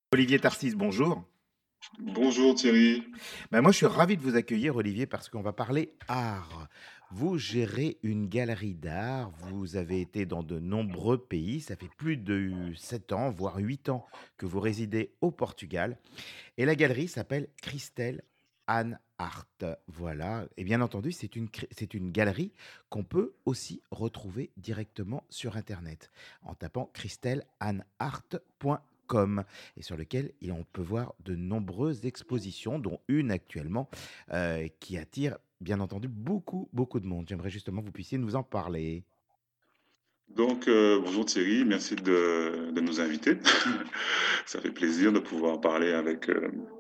Olivier Tarcis, bonjour. Bonjour Thierry. Moi, je suis ravi de vous accueillir, Olivier, parce qu'on va parler art. Vous gérez une galerie d'art, vous avez été dans de nombreux pays, ça fait plus de 7 ans, voire 8 ans que vous résidez au Portugal. Et la galerie s'appelle Christelle Anne Art. Voilà. Et bien entendu, c'est une galerie qu'on peut aussi retrouver directement sur Internet en tapant christelleanneart.com et sur lequel on peut voir de nombreuses expositions, dont une actuellement qui attire bien entendu beaucoup, beaucoup de monde. J'aimerais justement que vous puissiez nous en parler. Bonjour Thierry, merci de nous inviter. Ça fait plaisir de pouvoir parler avec,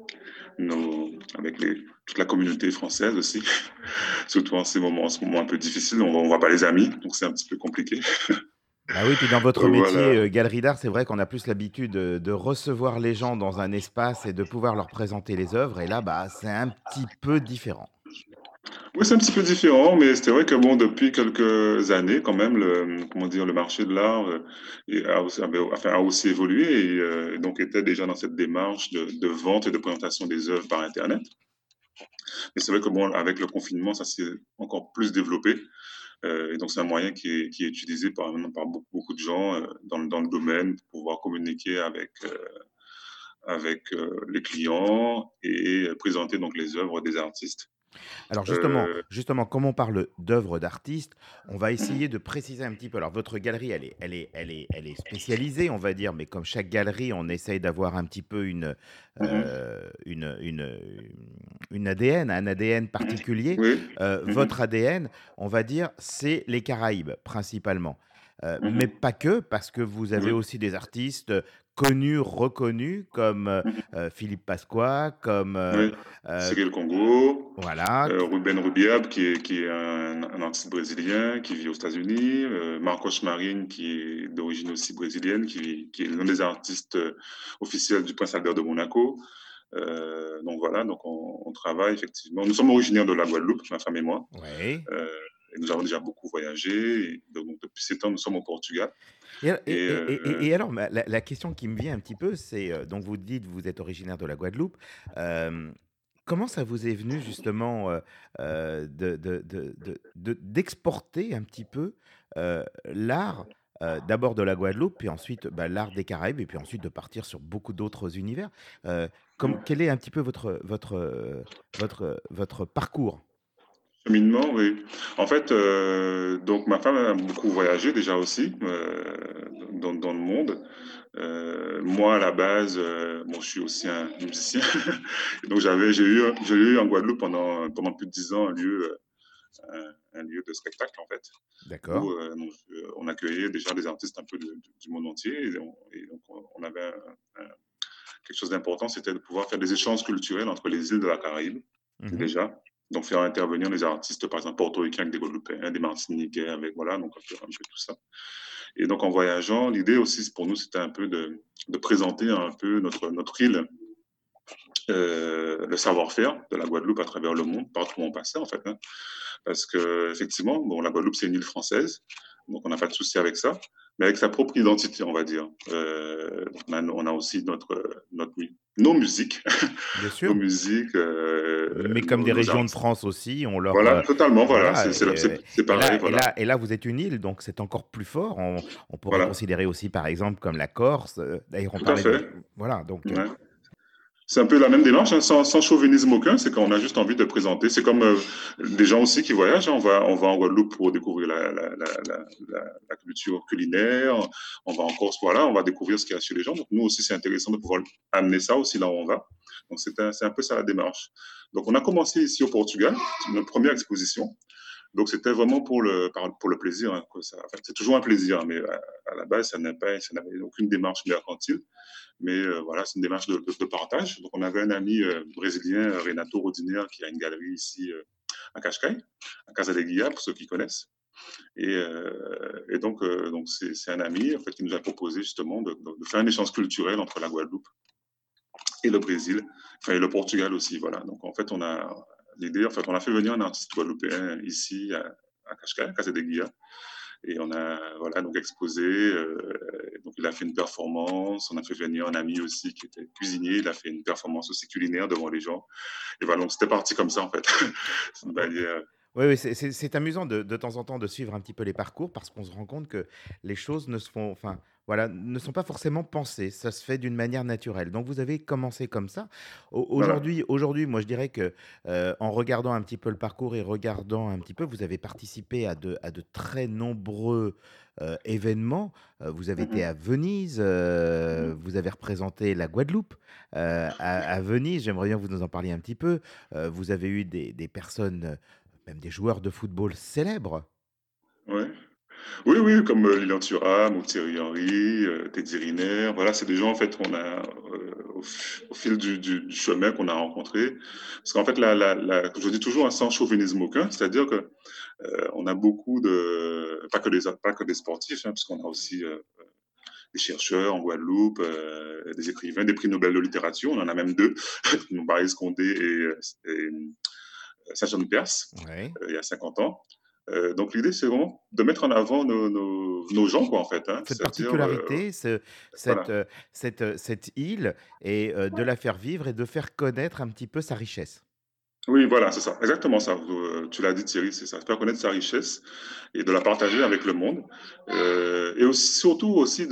toute la communauté française aussi, surtout en ce moment un peu difficile, on voit pas les amis, donc c'est un petit peu compliqué. Bah oui, puis dans votre métier, Voilà. galerie d'art, c'est vrai qu'on a plus l'habitude de recevoir les gens dans un espace et de pouvoir leur présenter les œuvres. Et là, bah, c'est un petit peu différent. Oui, c'est un petit peu différent, mais c'est vrai que bon, depuis quelques années, quand même, comment dire, le marché de l'art a aussi évolué et donc était déjà dans cette démarche de vente et de présentation des œuvres par Internet. Mais c'est vrai que bon, avec le confinement, ça s'est encore plus développé. Et donc, c'est un moyen qui est utilisé par beaucoup, beaucoup de gens dans le domaine pour pouvoir communiquer avec les clients et présenter donc les œuvres des artistes. Alors justement, Euh, justement, comme on parle d'œuvres d'artistes, on va essayer mhm, de préciser un petit peu. Alors votre galerie, elle est spécialisée, on va dire, mais comme chaque galerie, on essaye d'avoir un petit peu mhm, une ADN, un ADN mhm. particulier. Oui. Votre Mhm, ADN, on va dire, c'est les Caraïbes principalement. Mais mhm. pas que, parce que vous avez Oui. aussi des artistes connus, reconnus, comme Mhm. Philippe Pasqua, comme Oui. euh, Cyril Congo, voilà. Ruben Rubiab, qui est un artiste brésilien qui vit aux États-Unis, Marcos Marin, qui est d'origine aussi brésilienne, qui est l'un des artistes officiels du Prince Albert de Monaco. Donc voilà, donc on travaille effectivement. Nous sommes originaires de la Guadeloupe, ma femme et moi. Ouais. Euh, et nous avons déjà beaucoup voyagé. Et donc, depuis 7 ans, nous sommes au Portugal. Et, al- et, Et et- et- et alors, la question qui me vient un petit peu, c'est, donc vous dites, vous êtes originaire de la Guadeloupe. euh, Comment ça vous est venu justement d'exporter un petit peu l'art, d'abord de la Guadeloupe, puis ensuite bah, l'art des Caraïbes, et puis ensuite de partir sur beaucoup d'autres univers. Quel est un petit peu votre parcours? cheminement, oui. En fait, donc ma femme a beaucoup voyagé déjà aussi dans le monde. Moi, à la base, bon, je suis aussi un musicien. Et donc, j'ai eu en Guadeloupe pendant plus de 10 ans un lieu de spectacle, en fait, D'accord. où on accueillait déjà des artistes un peu du monde entier. Et donc, on avait quelque chose d'important, c'était de pouvoir faire des échanges culturels entre les îles de la Caraïbe, Mhm. déjà. Donc, faire intervenir des artistes, par exemple, portoricains avec des Guadeloupéens, des Martiniquais avec, voilà, donc un peu tout ça. Et donc, en voyageant, l'idée aussi, pour nous, c'était un peu de présenter un peu notre île, le savoir-faire de la Guadeloupe à travers le monde, partout où on passait, en fait. Hein. Parce que, effectivement, bon, la Guadeloupe, c'est une île française, donc on n'a pas de souci avec ça, mais avec sa propre identité, on va dire. On a aussi nos musiques, Bien nos sûr. musiques, Mais comme des nos régions de artistes. France aussi, on leur Voilà, totalement, voilà, voilà c'est pareil, voilà. et là vous êtes une île, donc c'est encore plus fort. On pourrait Voilà, considérer aussi par exemple comme la Corse, d'ailleurs on tout à parlait fait. de voilà donc Ouais. C'est un peu la même démarche, hein, sans chauvinisme aucun, c'est qu'on a juste envie de présenter. C'est comme des gens aussi qui voyagent, hein, on va en Guadeloupe pour découvrir la culture culinaire, on va en Corse, voilà, on va découvrir ce qu'il y a chez les gens. Donc nous aussi, c'est intéressant de pouvoir amener ça aussi là où on va. Donc c'est un peu ça la démarche. Donc on a commencé ici au Portugal, notre première exposition. Donc c'était vraiment pour le plaisir. Hein, enfin, c'est toujours un plaisir, mais à la base, ça n'avait aucune démarche mercantile. Mais voilà, c'est une démarche de partage. Donc, on avait un ami brésilien, Renato Rodiner, qui a une galerie ici à Cascais, à Casa de Guia, pour ceux qui connaissent. Donc c'est un ami en fait, qui nous a proposé justement de faire un échange culturel entre la Guadeloupe et le Brésil, enfin, et le Portugal aussi. Voilà. Donc, en fait, on a fait venir un artiste guadeloupéen ici à Cascais, à Casa de Guia. Et on a voilà, donc exposé. Donc il a fait une performance. On a fait venir un ami aussi qui était cuisinier. Il a fait une performance aussi culinaire devant les gens. Et voilà, donc c'était parti comme ça en fait. C'est une manière. Oui, oui, c'est amusant de temps en temps de suivre un petit peu les parcours parce qu'on se rend compte que les choses ne se font, enfin, voilà, ne sont pas forcément pensées. Ça se fait d'une manière naturelle. Donc, vous avez commencé comme ça. Voilà. Aujourd'hui, moi, je dirais que en regardant un petit peu le parcours et regardant un petit peu, vous avez participé à de très nombreux événements. Vous avez été Mhm. à Venise, Mhm. vous avez représenté la Guadeloupe à Venise. J'aimerais bien que vous nous en parliez un petit peu. Vous avez eu des personnes même des joueurs de football célèbres. Ouais. Oui, oui, comme Lilian Thuram ou Thierry Henry, Teddy Riner. Voilà, c'est des gens en fait qu'on a au fil du chemin qu'on a rencontrés. Parce qu'en fait, je dis toujours un sans chauvinisme aucun, c'est-à-dire que on a beaucoup de pas que des sportifs, hein, puisqu'on a aussi des chercheurs en Guadeloupe, des écrivains, des prix Nobel de littérature. On en a même deux, Maryse Condé et Sacha Perse, Ouais. il y a 50 ans. Donc l'idée, c'est vraiment de mettre en avant nos gens, quoi, en fait. Hein. Cette C'est-à-dire, particularité, voilà. cette île et de la faire vivre et de faire connaître un petit peu sa richesse. Oui, voilà, c'est ça, exactement ça. Tu l'as dit, Thierry, c'est ça. Faire connaître sa richesse et de la partager avec le monde. Et aussi, surtout aussi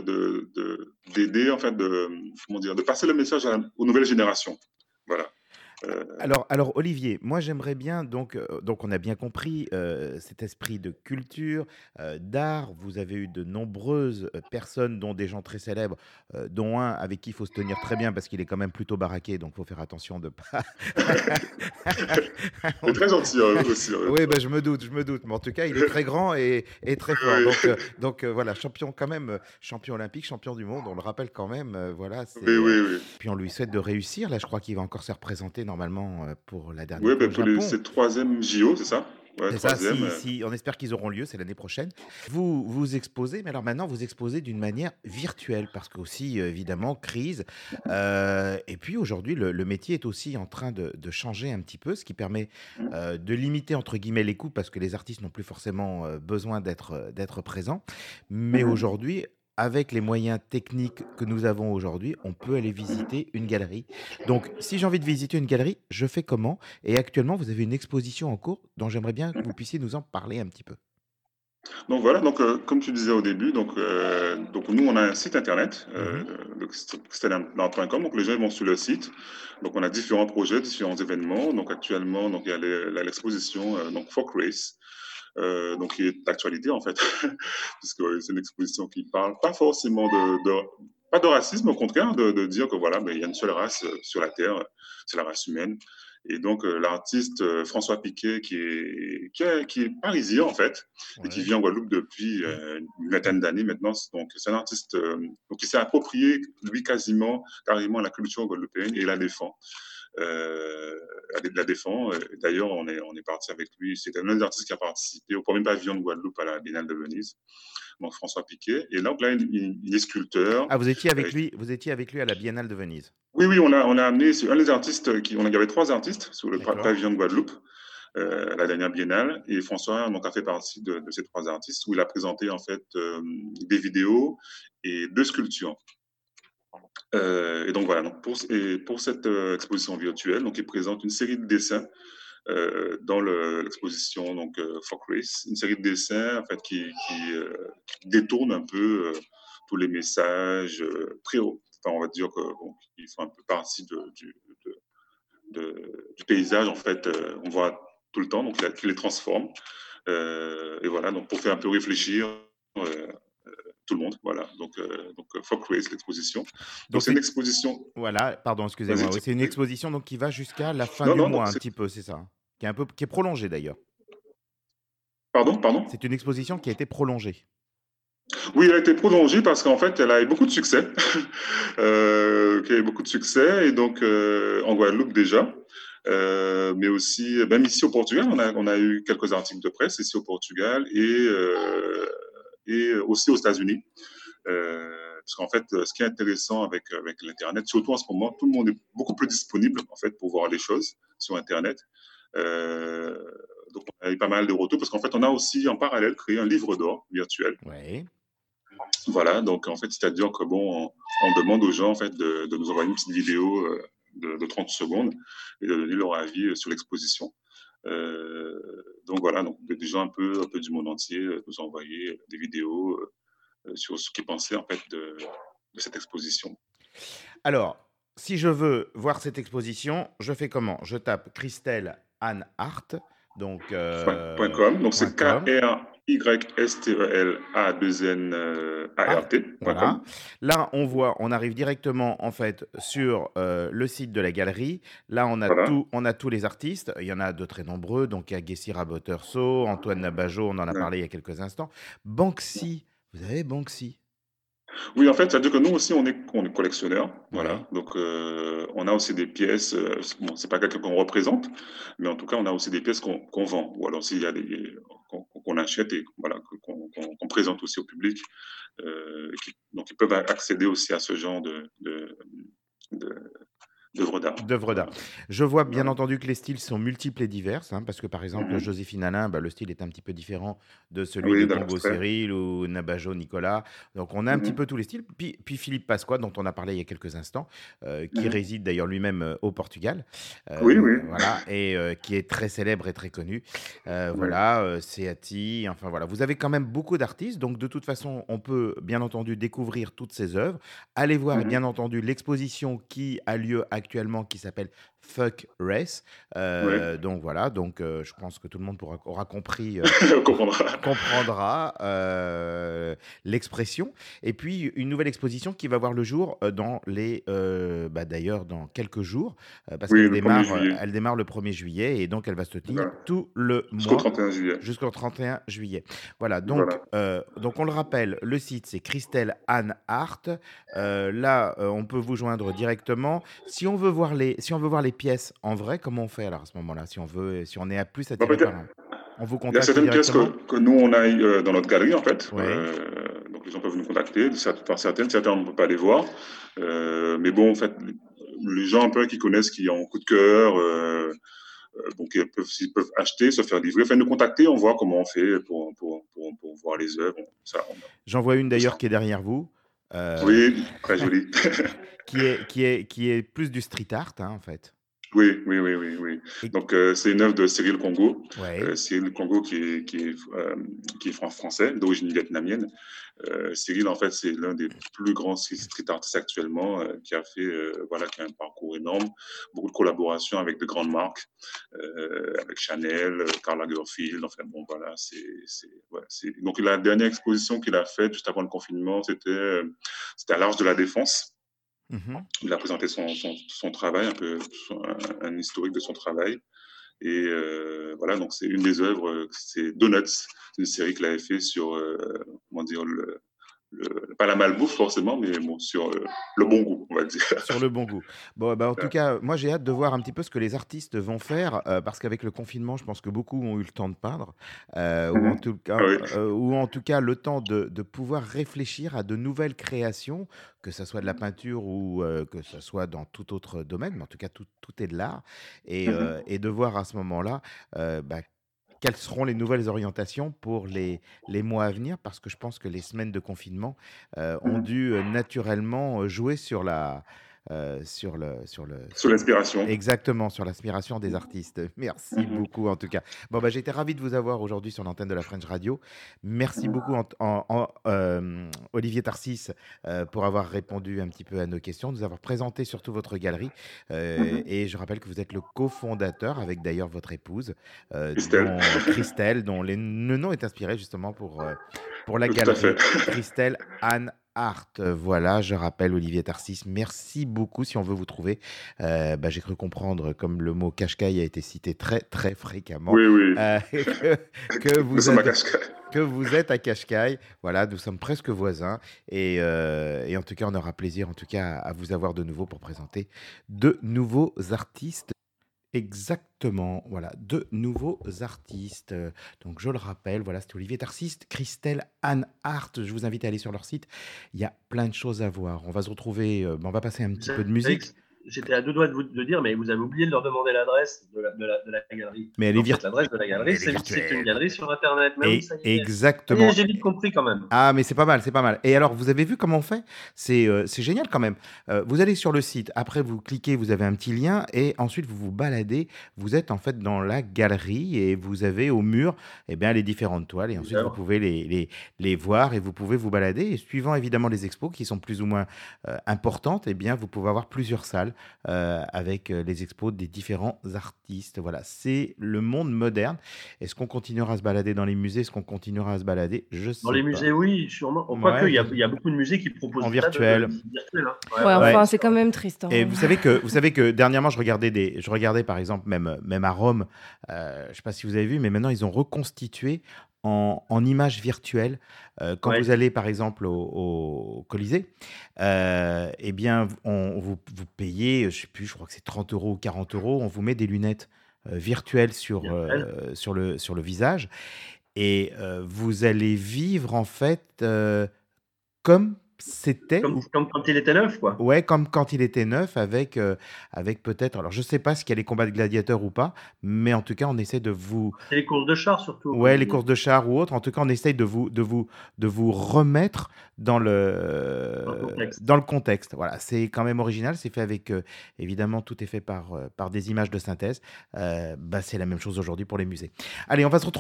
d'aider, en fait, comment dire, de passer le message aux nouvelles générations. Voilà. Euh, Alors Olivier, moi j'aimerais bien donc on a bien compris, cet esprit de culture, d'art. Vous avez eu de nombreuses, personnes, dont des gens très célèbres, dont un avec qui il faut se tenir très bien parce qu'il est quand même plutôt baraqué, donc il faut faire attention de pas il est on très gentil aussi. oui, bah, je me doute, mais en tout cas, il est très grand et très fort. Oui, Voilà, champion quand même, champion olympique, champion du monde, on le rappelle quand même, voilà, oui, oui, oui. puis on lui souhaite de réussir. Là, je crois qu'il va encore se représenter normalement, pour la dernière Oui, fois au ben pour Japon. c'est troisième JO, c'est ça? Ouais, C'est ça, troisième. si on espère qu'ils auront lieu, c'est l'année prochaine. Vous exposez, mais alors maintenant vous exposez d'une manière virtuelle parce qu'aussi, évidemment, crise, et puis aujourd'hui le métier est aussi en train de changer un petit peu, ce qui permet, de «limiter» entre guillemets les coûts parce que les artistes n'ont plus forcément, besoin d'être présents. Mais Mhm. aujourd'hui, avec les moyens techniques que nous avons aujourd'hui, on peut aller visiter une galerie. Donc si j'ai envie de visiter une galerie, je fais comment? Et actuellement, vous avez une exposition en cours dont j'aimerais bien que vous puissiez nous en parler un petit peu. Donc voilà, donc comme tu disais au début, donc nous on a un site internet, Mmh. donc stellarland.com, donc les gens ils vont sur le site. Donc on a différents projets, différents événements. Donc actuellement, donc il y a l'exposition donc Folk Race, donc qui est d'actualité en fait, puisque c'est une exposition qui parle pas forcément pas de racisme, au contraire, de dire que voilà, mais il y a une seule race sur la Terre, c'est la race humaine. Et donc l'artiste François Piquet, qui est parisien en fait, et qui Ouais. vit en Guadeloupe depuis une vingtaine d'années maintenant. Donc c'est un artiste donc, qui s'est approprié, lui, carrément la culture guadeloupéenne et la défend. Euh, la défend. D'ailleurs, on est parti avec lui. C'était l'un des artistes qui a participé au premier pavillon de Guadeloupe à la Biennale de Venise, donc François Piquet. Et donc là, il est sculpteur. Ah, Euh, vous étiez avec lui à la Biennale de Venise? oui, oui, on a amené un des artistes il y avait trois artistes sur le D'accord. pavillon de Guadeloupe. La dernière biennale. Et François donc, a fait partie de ces trois artistes où il a présenté en fait des vidéos et deux sculptures. Et donc voilà, donc pour cette exposition virtuelle, donc il présente une série de dessins dans l'exposition donc Folk Race, une série de dessins en fait qui détournent un peu tous les messages très hauts. Enfin, on va dire que bon, ils font un peu partie du paysage en fait. On voit tout le temps, donc qui les transforme. Et voilà, donc pour faire un peu réfléchir euh, tout le monde, voilà. Donc Folk Race, l'exposition. Donc Donc c'est une c'est exposition. voilà, pardon, excusez-moi, Vas-y, oui, c'est une oui. exposition donc qui va jusqu'à la fin Non, du non, mois donc un petit peu, c'est ça? Hein? Qui est prolongée d'ailleurs. pardon, pardon. C'est une exposition qui a été prolongée. Oui, elle a été prolongée parce qu'en fait, elle a eu beaucoup de succès. Qui a eu beaucoup de succès, et donc en Guadeloupe déjà. Mais aussi, même ici au Portugal, on a eu quelques articles de presse ici au Portugal et aussi aux États-Unis. Parce qu'en fait, ce qui est intéressant avec l'Internet, surtout en ce moment, tout le monde est beaucoup plus disponible en fait pour voir les choses sur Internet. Euh, donc, on a eu pas mal de retours parce qu'en fait, on a aussi en parallèle créé un livre d'or virtuel. Ouais. Voilà, donc en fait, c'est-à-dire que bon, on demande aux gens en fait de nous envoyer une petite vidéo de 30 secondes et de donner leur avis sur l'exposition. Euh, donc voilà, donc des gens un peu du monde entier nous ont envoyé des vidéos sur ce qu'ils pensaient en fait de cette exposition. Alors, si je veux voir cette exposition, je fais comment? Je tape Christelle Anne Hart, donc .com, donc point c'est .com. Ah, KRYSTELA2NART.com. voilà. Là, on voit, on arrive directement en fait sur le site de la galerie. Là, Voilà. on a tous les artistes. Il y en a de très nombreux. Donc, il y a Gessi Raboterso, Antoine Nabajo, on en a Ouais. parlé il y a quelques instants. Banksy, vous avez Banksy? Oui, en fait, ça veut dire que nous aussi, on est collectionneurs. Voilà. Oui. Donc, on a aussi des pièces. Bon, c'est pas quelqu'un qu'on représente, mais en tout cas, on a aussi des pièces qu'on vend. Ou alors, s'il y a des qu'on achète et voilà, qu'on présente aussi au public. Donc, ils peuvent accéder aussi à ce genre de- d'œuvres d'art. D'œuvres d'art. Voilà. Je vois bien Voilà. entendu que les styles sont multiples et divers, hein, parce que par exemple, Mhm. Joséphine Alain, bah, le style est un petit peu différent de celui de Oui, de Congo l'abstrait. Cyril ou Nabajo Nicolas. Donc on a un petit Mhm. peu tous les styles. Puis Philippe Pasqua, dont on a parlé il y a quelques instants, qui Mhm. réside d'ailleurs lui-même au Portugal, Oui, oui. voilà, et qui est très célèbre et très connu. Oui. Voilà, Seati, enfin voilà. Vous avez quand même beaucoup d'artistes, donc de toute façon, on peut bien entendu découvrir toutes ces œuvres. Allez voir bien Mhm. entendu l'exposition qui a lieu actuellement, qui s'appelle Fuck Race. Oui. Donc voilà, donc je pense que tout le monde aura compris, On comprendra. comprendra l'expression. Et puis une nouvelle exposition qui va voir le jour dans bah, d'ailleurs dans quelques jours, parce Oui, le 1er juillet. elle démarre le 1er juillet et donc elle va se tenir Voilà. tout le Jusqu'au mois 31 juillet. jusqu'au 31 juillet. Voilà, Voilà. donc on le rappelle, le site c'est Christelle Anne Hart. Là, on peut vous joindre directement. Si on veut voir les pièces en vrai, comment on fait alors à ce moment-là? Si on est plus Bah, attiré par peut-être, un, on vous il y a contacte certaines pièces directement? que nous, on a dans notre galerie, en fait. Oui. Donc, les gens peuvent nous contacter. Par certaines, on ne peut pas les voir. Mais bon, en fait, les gens un peu qui connaissent, qui ont un coup de cœur, donc ils peuvent acheter, se faire livrer, enfin nous contacter, on voit comment on fait pour voir les œuvres. J'en vois une On d'ailleurs sera. qui est derrière vous, euh, Oui, très joli. qui est plus du street art, hein, en fait. Oui, oui, oui, oui, oui. Et, Donc, c'est une œuvre de Cyril Congo. ouais. Cyril Congo qui est français, d'origine vietnamienne. Cyril, en fait, c'est l'un des plus grands street artistes actuellement, qui a fait, voilà, qui a un parcours énorme, beaucoup de collaborations avec de grandes marques, avec Chanel, Karl Lagerfeld, enfin bon, voilà, ouais, donc la dernière exposition qu'il a faite juste avant le confinement, c'était à l'Arche de la Défense. Mhm. Il a présenté son travail, un historique de son travail. Et voilà, donc c'est une des œuvres, c'est Donuts, c'est une série qu'il avait fait sur, comment dire, pas la malbouffe forcément, mais bon, sur le bon goût, on va dire. Sur le bon goût. Bon, bah, en tout cas, moi, j'ai hâte de voir un petit peu ce que les artistes vont faire, parce qu'avec le confinement, je pense que beaucoup ont eu le temps de peindre, Ah oui. ou en tout cas le temps de pouvoir réfléchir à de nouvelles créations, que ça soit de la peinture ou que ça soit dans tout autre domaine, mais en tout cas, tout est de l'art. Et de voir à ce moment-là, bah, quelles seront les nouvelles orientations pour les mois à venir, parce que je pense que les semaines de confinement ont dû naturellement jouer sur Sur l'inspiration. exactement, sur l'inspiration des artistes. Merci beaucoup en tout cas. Bon, bah, j'ai été ravi de vous avoir aujourd'hui sur l'antenne de la French Radio. Merci beaucoup Olivier Tarsis, pour avoir répondu un petit peu à nos questions, de nous avoir présenté surtout votre galerie. Et je rappelle que vous êtes le cofondateur avec d'ailleurs votre épouse, Estelle. dont Christelle, dont le nom est inspiré justement pour la Tout à fait. galerie. Christelle Anne Hart. Voilà, je rappelle Olivier Tarsis. Merci beaucoup. Si on veut vous trouver, bah, j'ai cru comprendre, comme le mot Qashqai a été cité très très fréquemment, Oui, oui. que Nous vous sommes à êtes Cascais. que vous êtes à Qashqai. Voilà, nous sommes presque voisins. Et en tout cas, on aura plaisir en tout cas à vous avoir de nouveau pour présenter de nouveaux artistes. Exactement, voilà, de nouveaux artistes. Donc je le rappelle, voilà, c'était Olivier Tarsis, Christelle Anne Hart. Je vous invite à aller sur leur site. Il y a plein de choses à voir. On va se retrouver, on va passer un petit peu de musique. j'étais à deux doigts de dire, mais vous avez oublié de leur demander l'adresse de la galerie. Mais elle est En fait, l'adresse de la mais galerie, elle est c'est une virtuelle. galerie sur Internet. Mais oui, ça y est. Exactement. J'ai vite compris quand même. Ah, mais c'est pas mal, c'est pas mal. Et alors, vous avez vu comment on fait? C'est génial quand même. Vous allez sur le site, après vous cliquez, vous avez un petit lien, et ensuite vous vous baladez. Vous êtes en fait dans la galerie et vous avez au mur eh bien, les différentes toiles. Et ensuite, vous pouvez les voir et vous pouvez vous balader. Et suivant évidemment les expos qui sont plus ou moins importantes, eh bien, vous pouvez avoir plusieurs salles avec les expos des différents artistes. Voilà, c'est le monde moderne. Est-ce qu'on continuera à se balader dans les musées? Est-ce qu'on continuera à se balader? Je Dans sais les pas. musées, oui, sûrement. Quoique, Ouais, il y a beaucoup de musées qui proposent en ça virtuel. de virtuel. Hein. Ouais, Ouais. enfin, c'est quand même triste. Hein. Et vous savez que dernièrement, je regardais par exemple même à Rome, je sais pas si vous avez vu, mais maintenant ils ont reconstitué en images virtuelles. Quand Ouais. vous allez par exemple au Colisée, eh bien, vous payez, je sais plus, je crois que c'est 30 € ou 40 €, on vous met des lunettes virtuelles sur le visage, et vous allez vivre en fait comme c'était, Comme quand il était neuf, quoi. ouais, comme quand il était neuf, avec peut-être, alors je sais pas s'il y a les combats de gladiateurs ou pas, mais en tout cas on essaie de vous, C'est les courses de chars surtout. ouais, les courses de chars ou autres, en tout cas on essaye de vous remettre dans le contexte. Voilà, c'est quand même original, c'est fait avec, évidemment tout est fait par des images de synthèse. C'est la même chose aujourd'hui pour les musées. Allez, on va se retrouver